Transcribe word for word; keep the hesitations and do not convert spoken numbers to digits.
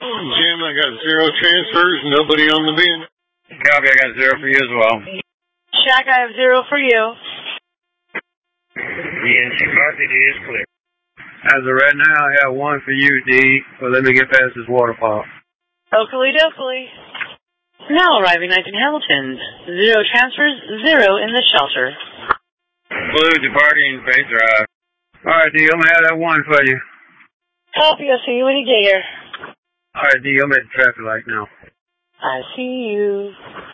Jim, I got zero transfers, nobody on the bin. Copy, I got zero for you as well. Shack, I have zero for you. D N C Marcy, D is clear. As of right now, I have one for you, D, but let me get past this waterfall. Oakley dokley. Now arriving nineteen Hamilton. Zero transfers, zero in the shelter. Blue departing Faith Drive. Alright, D, I'm gonna have that one for you. Copy, I'll see you when you get here. Alright, D, I'm at the traffic light now. I see you.